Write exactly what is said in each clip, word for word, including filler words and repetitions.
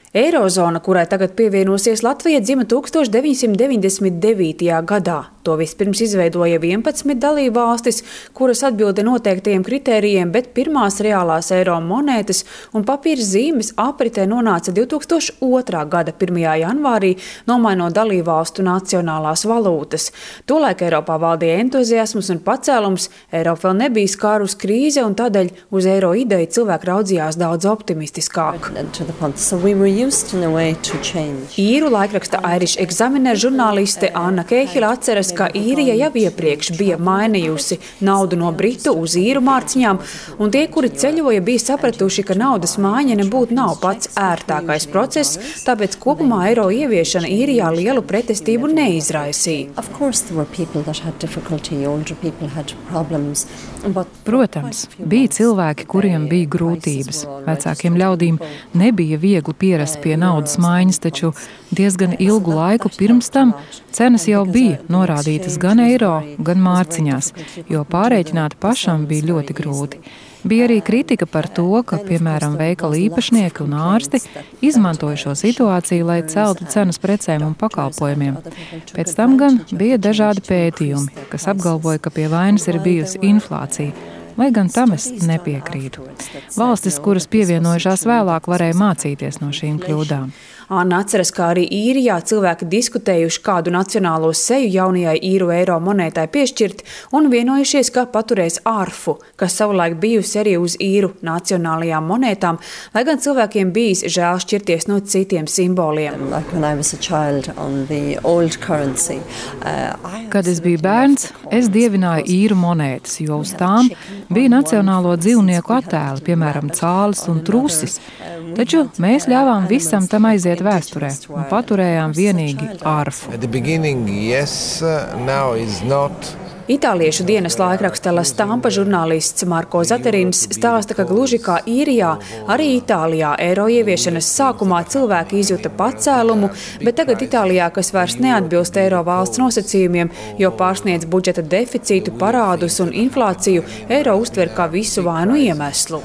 Eirozona, kurai tagad pievienosies Latvija, dzima tuksstoš deviņsimt deviņdesmit devītajā gadā. To vispirms izveidoja vienpadsmit dalībvalstis, kuras atbilda noteiktajiem kritērijiem, bet pirmās reālās eiro monētas un papīra zīmes apritē nonāca divtūkstoš otrā gada pirmajā janvārī, nomainot dalībvalstu nacionālās valūtas. Tolaik Eiropā valdīja entuziasms un pacēlums, Eiropa vēl nebija skārus krīze un tādēļ uz eiro ideju cilvēki raudzījās daudz optimistiskāk. Īru laikraksta Irish Examiner žurnāliste Anna Keihila atceras, ka Īrija jau iepriekš bija mainījusi naudu no britu uz īru mārciņām, un tie, kuri ceļoja, bija sapratuši, ka naudas maiņa nebūtu nav pats ērtākais process, tāpēc kopumā eiro ieviešana Īrijā lielu pretestību neizraisīja. Protams, bija cilvēki, kuriem bija grūtības. Vecākiem ļaudīm nebija viegli pierast pie naudas maiņas, taču diezgan ilgu laiku pirms tam cenas jau bija norādītas gan eiro, gan mārciņās, jo pārēķināt pašam bija ļoti grūti. Bija arī kritika par to, ka, piemēram, veikala īpašnieki un ārsti izmantoja šo situāciju, lai celtu cenas precēm un pakalpojumiem. Pēc tam gan bija dažādi pētījumi, kas apgalvoja, ka pie vainas ir bijusi inflācija, lai gan tam es nepiekrītu. Valstis, kuras pievienojušās vēlāk, varēja mācīties no šīm kļūdām. Anna atceras, kā arī Īrijā cilvēki diskutējuši, kādu nacionālo seju jaunajai īru eiro monētai piešķirt, un vienojušies, ka paturēs ārfu, kas savulaik bijusi arī uz īru nacionālajām monētām, lai gan cilvēkiem bijis žēl šķirties no citiem simboliem. Kad es biju bērns, es dievināju īru monētas, jo uz tām bija nacionālo dzīvnieku attēli, piemēram, cālis un trusis. Taču mēs ļāvām visam tam aiziet vēsturē un paturējām vienīgi ārfu. Itāliešu dienas laikraksta La Stampa žurnālists Marko Zaterins stāsta, ka gluži kā Īrijā, arī Itālijā eiro ieviešanas sākumā cilvēki izjuta pacēlumu, bet tagad Itālijā, kas vairs neatbilst eiro valsts nosacījumiem, jo pārsniedz budžeta deficītu, parādus un inflāciju, eiro uztver kā visu vainu iemeslu.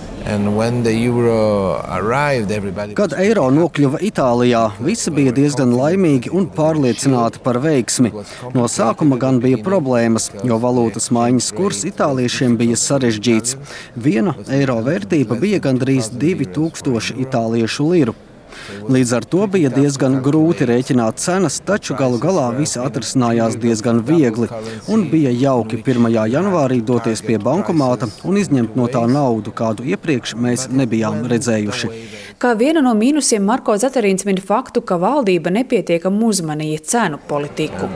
Kad eiro nokļuva Itālijā, visi bija diezgan laimīgi un pārliecināti par veiksmi. No sākuma gan bija problēmas, jo valūtas maiņas kurs itāliešiem bija sarežģīts. Viena eiro vērtība bija gandrīz divi tūkstoši itāliešu liru. Līdz ar to bija diezgan grūti rēķināt cenas, taču galu galā visi atrisinājās diezgan viegli un bija jauki pirmajā janvārī doties pie bankomāta un izņemt no tā naudu, kādu iepriekš mēs nebijām redzējuši. Kā vienu no mīnusiem Marko Zaterins min faktu, ka valdība nepietiekami uzmanīja cenu politiku.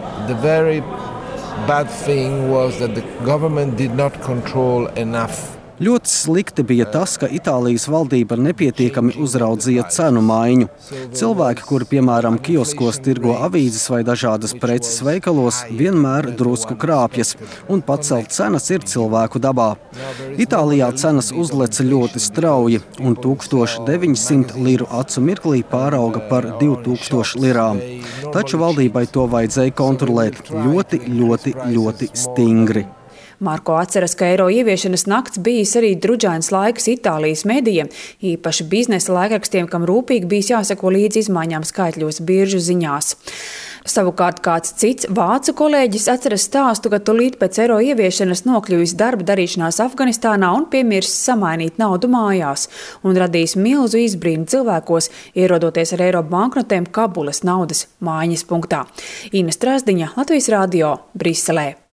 Bad thing was that the government did not control enough. Ļoti slikti bija tas, ka Itālijas valdība nepietiekami uzraudzīja cenu maiņu. Cilvēki, kuri, piemēram, kioskos tirgo avīzes vai dažādas preces veikalos, vienmēr drusku krāpjas, un pacelt cenas ir cilvēku dabā. Itālijā cenas uzleca ļoti strauji, un tūkstoš deviņsimt liru acu mirklī pārauga par divu tūkstošu lirām. Taču valdībai to vajadzēja kontrolēt ļoti, ļoti, ļoti stingri. Marko atceras, ka eiro ieviešanas nakts bijis arī drudžains laiks Itālijas medijiem, īpaši biznesa laikrakstiem, kam rūpīgi bijis jāseko līdz izmaiņām skaitļos biržu ziņās. Savukārt kāds cits vācu kolēģis atceras stāstu, ka tūlīt pēc eiro ieviešanas nokļuvis darba darīšanās Afganistānā un piemirsis samainīt naudu mājās un radījis milzu izbrīnu cilvēkos, ierodoties ar eiro banknotēm Kabulas naudas mājiņas punktā. Ina Strasdiņa, Latvijas radio, Briselē.